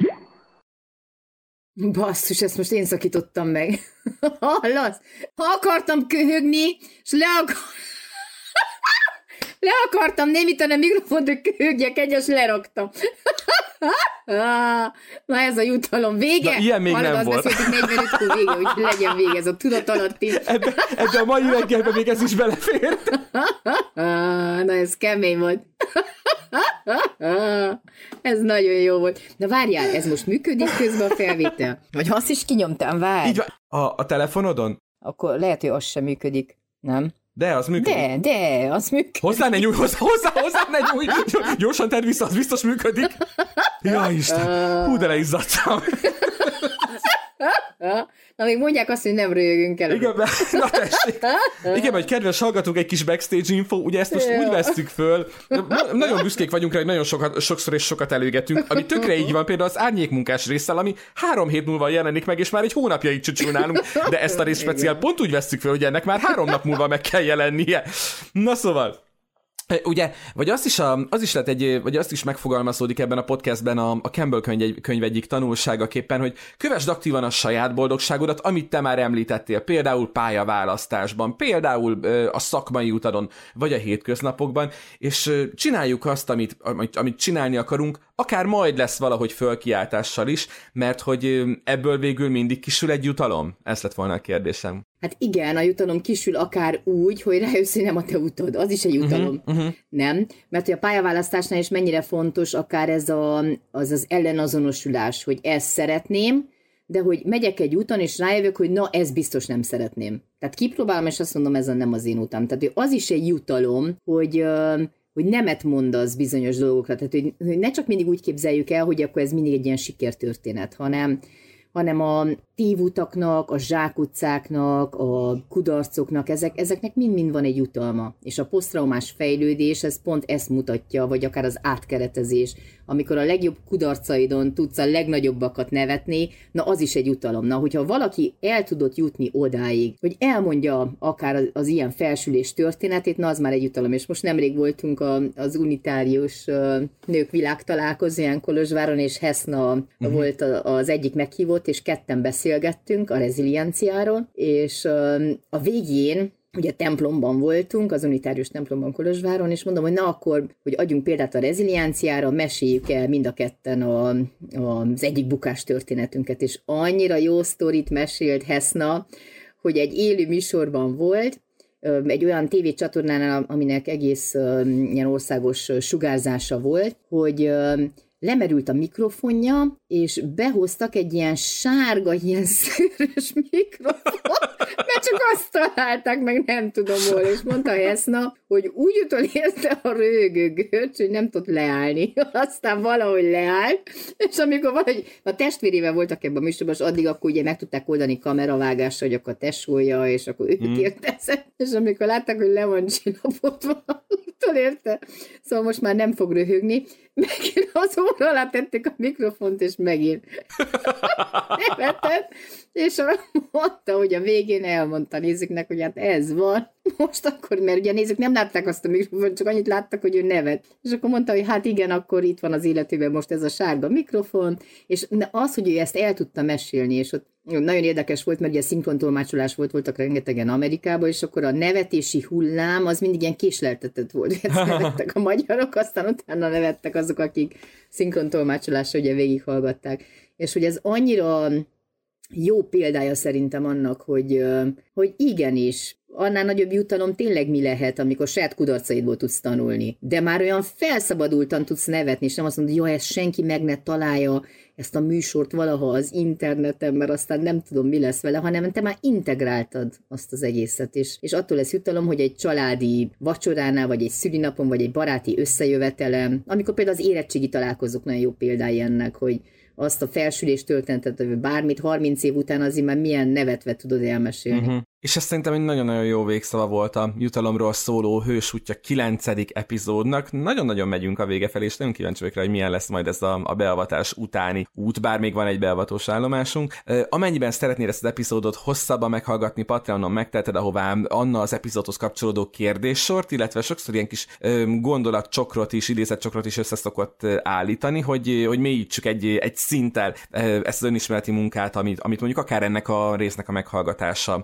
Basszus, ezt most én szakítottam meg. Hallasz? Ha akartam köhögni, és le, akar... le akartam némítani a mikrofont, hogy köhögjek egyes, leraktam. Na ez a jutalom vége. Na, ilyen még Hallod, nem volt. Beszéltük negyvenötkor vége, hogy legyen vége, ez a tudatalatti. Ebbe, ebbe a mai reggelben még ez is belefért. Na ez kemény volt. Ez nagyon jó volt. Na várjál, ez most működik közben a felvétel? Vagy azt is kinyomtam, várj. Így van. A, a telefonodon? Akkor lehet, hogy az sem működik, nem? De, az működik. De, de, az működik. Hozzá ne nyújj, hozzá, hozzá, hozzá ne nyújj. Gyorsan tedd vissza, az biztos működik. Ja, Isten, hú, de leizzadtam. Na, még mondják azt, hogy nem röhögünk el. Igen, na tessék. Igen, hogy kedves hallgatók, egy kis backstage info, ugye ezt most úgy vesztük föl, nagyon büszkék vagyunk rá, hogy nagyon sokat, sokszor és sokat előgetünk, ami tökre így van, például az árnyékmunkás résszel, ami három hét múlva jelenik meg, és már egy hónapja így csücsül nálunk, de ezt a részt speciál pont úgy vesztük föl, hogy ennek már három nap múlva meg kell jelennie. Na szóval... Ugye, vagy azt is, a, az is lett egy, vagy azt is megfogalmazódik ebben a podcastben a, a Campbell könyv, könyv egyik tanulságaképpen, hogy kövesd aktívan a saját boldogságodat, amit te már említettél, például pályaválasztásban, például a szakmai utadon, vagy a hétköznapokban, és csináljuk azt, amit, amit, amit csinálni akarunk, akár majd lesz valahogy fölkiáltással is, mert hogy ebből végül mindig kisül egy jutalom? Ez lett volna a kérdésem. Hát igen, a jutalom kisül akár úgy, hogy rájössz, hogy nem a te utad. Az is egy jutalom. Uh-huh, uh-huh. Nem? Mert hogy a pályaválasztásnál is mennyire fontos akár ez a, az, az ellenazonosulás, hogy ezt szeretném, de hogy megyek egy úton, és rájövök, hogy na, ez biztos nem szeretném. Tehát kipróbálom, és azt mondom, ez a nem az én utam. Tehát az is egy jutalom, hogy... hogy nemet mondasz bizonyos dolgokra. Tehát, hogy, hogy ne csak mindig úgy képzeljük el, hogy akkor ez mindig egy ilyen sikertörténet, hanem, hanem a tévutaknak, a zsákutcáknak, a kudarcoknak, ezek, ezeknek mind-mind van egy jutalma. És a posztraumás fejlődés, ez pont ezt mutatja, vagy akár az átkeretezés, amikor a legjobb kudarcaidon tudsz a legnagyobbakat nevetni, na az is egy jutalom. Na, hogyha valaki el tudott jutni odáig, hogy elmondja akár az, az ilyen felsülés történetét, na az már egy jutalom. És most nemrég voltunk a, az unitárius uh, nők világtalálkozóján Kolozsváron, és Heszna uh-huh. volt a, az egyik meghívott, és ketten beszélgettünk a rezilienciáról, és uh, a végén ugye templomban voltunk, az unitárius templomban Kolozsváron, és mondom, hogy na akkor, hogy adjunk példát a rezilienciára, meséljük el mind a ketten a, a, az egyik bukás történetünket, és annyira jó sztorit mesélt Heszna, hogy egy élő műsorban volt, egy olyan tévécsatornánál, aminek egész ilyen országos sugárzása volt, hogy lemerült a mikrofonja, és behoztak egy ilyen sárga, ilyen szőrös mikrofon, mert csak azt találták meg, nem tudom hol, és mondta Heszna, hogy úgy utolérte a röhögő görcs, hogy nem tudott leállni. Aztán valahogy leállt, és amikor valahogy a testvérével voltak ebben a műsorban, és addig akkor ugye meg tudták oldani kameravágásra, hogy akkor a tesója, és akkor ő mm. kérdezett, és amikor látták, hogy le van csillapodva, utolérte. Szóval most már nem fog röhögni, megint az óra alá tették a mikrofont, és megint nevetett, és mondta, hogy a végén elmondta nézőknek, hogy hát ez van, most akkor, mert ugye nézők nem látták azt a mikrofont, csak annyit láttak, hogy ő nevet. És akkor mondta, hogy hát igen, akkor itt van az életében most ez a sárga mikrofon, és az, hogy ő ezt el tudta mesélni, és ott nagyon érdekes volt, mert ugye szinkrontolmácsolás volt, voltak rengetegen Amerikában, és akkor a nevetési hullám az mindig ilyen késleltetett volt. Ezt nevettek a magyarok, aztán utána nevettek azok, akik szinkrontolmácsolásra ugye végighallgatták. És hogy ez annyira jó példája szerintem annak, hogy, hogy igenis, annál nagyobb jutalom tényleg mi lehet, amikor saját kudarcaidból tudsz tanulni. De már olyan felszabadultan tudsz nevetni, és nem azt mondod, hogy jó, ezt senki meg ne találja, ezt a műsort valaha az interneten, mert aztán nem tudom, mi lesz vele, hanem te már integráltad azt az egészet, és, és attól lesz jutalom, hogy egy családi vacsoránál, vagy egy szülinapon, vagy egy baráti összejövetelem, amikor például az érettségi találkozók nagyon jó példái ennek, hogy azt a felsülés történetet, vagy bármit harminc év után azért már milyen nevetve tudod elmesélni. Uh-huh. És ez szerintem egy nagyon-nagyon jó végszava volt a jutalomról szóló Hősútja kilencedik epizódnak. Nagyon-nagyon megyünk a vége felé, és nagyon kíváncsi vagyok rá, hogy milyen lesz majd ez a, a beavatás utáni út, bár még van egy beavatós állomásunk. Amennyiben szeretnéd ezt az epizódot hosszabban meghallgatni, Patreonon megteheted, ahová Anna az epizódhoz kapcsolódó kérdéssort, illetve sokszor ilyen kis gondolatcsokrot is, idézetcsokrot is összeszokott állítani, hogy, hogy mélyítsük egy, egy szinttel ezt az önismereti munkát, amit, amit mondjuk akár ennek a résznek a meghallgatása ad.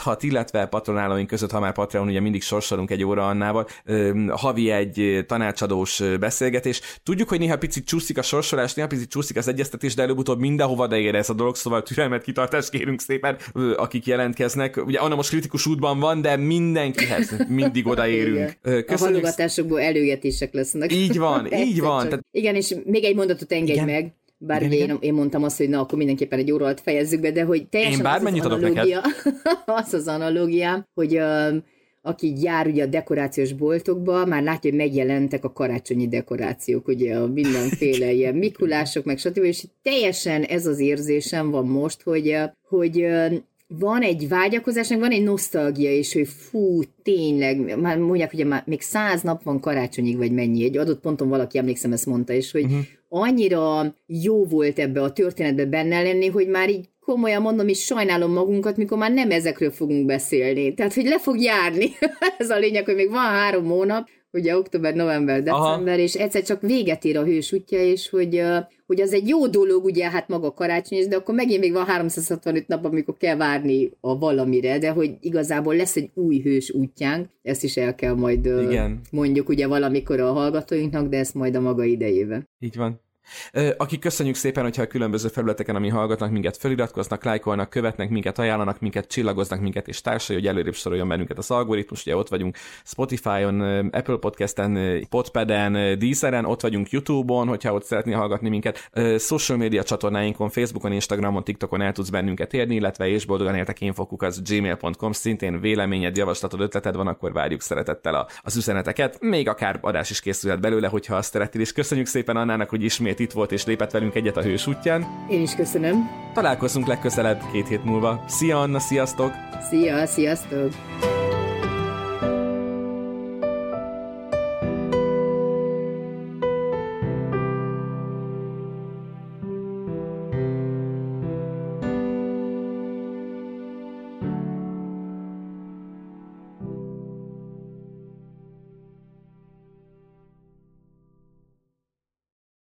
hat, illetve patronálóink között, ha már Patreon, ugye mindig sorsolunk egy óra Annával, havi egy tanácsadós beszélgetés. Tudjuk, hogy néha picit csúszik a sorsolás, néha picit csúszik az egyeztetés, de előbb-utóbb mindenhova de ér ez a dolog, szóval türelmet, kitartást kérünk szépen, akik jelentkeznek. Ugye Anna most kritikus útban van, de mindenkihez mindig odaérünk. Köszönjük. A halogatásokból előjetések lesznek. Így van, így van. Tehát... Igen, és még egy mondatot engedj igen. meg. Bár igen, ugye igen. Én, én mondtam azt, hogy na, akkor mindenképpen egy óra alatt fejezzük be, de hogy teljesen én bármennyit az az adok analógia, az az analógiám, hogy uh, aki jár ugye a dekorációs boltokba, már látja, hogy megjelentek a karácsonyi dekorációk, ugye a mindenféle ilyen Mikulások, meg stb. És teljesen ez az érzésem van most, hogy, uh, hogy uh, van egy vágyakozás, van egy nosztalgia, és hogy fú, tényleg, már mondják, hogy már még száz nap van karácsonyig, vagy mennyi, egy adott ponton valaki, emlékszem, ezt mondta, és hogy uh-huh. annyira jó volt ebbe a történetbe benne lenni, hogy már így komolyan mondom, és sajnálom magunkat, mikor már nem ezekről fogunk beszélni. Tehát, hogy le fog járni. Ez a lényeg, hogy még van három hónap, ugye október, november, december, aha. és egyszer csak véget ér a hős útja, és hogy, hogy az egy jó dolog, ugye, hát maga karácsony is, de akkor megint még van háromszázhatvanöt nap, amikor kell várni a valamire, de hogy igazából lesz egy új hős útjánk, ezt is el kell majd igen. mondjuk ugye valamikor a hallgatóinknak, de ezt majd a maga idejével. Így van. Akik köszönjük szépen, hogyha a különböző felületeken, ami hallgatnak minket, feliratkoznak, lájkolnak, követnek minket, ajánlanak minket, csillagoznak minket, és társai, hogy előrébb soroljon bennünket az algoritmus. Ugye ott vagyunk Spotify-on, Apple Podcasten, Podpeden, Deezeren, ott vagyunk YouTube-on, hogyha ott szeretnél hallgatni minket. Social media csatornáinkon, Facebookon, Instagramon, TikTokon el tudsz bennünket érni, illetve és boldogan értek infokuk az gmail pont com, szintén véleményed, javaslatod, ötleted van, akkor várjuk szeretettel az üzeneteket. Még akár adás is készülhet belőle, hogyha azt szeretnél, és köszönjük szépen Annának, hogy ismét itt volt és lépett velünk egyet a hős útján. Én is köszönöm. Találkozunk legközelebb két hét múlva. Szia Anna, sziasztok! Szia, sziasztok!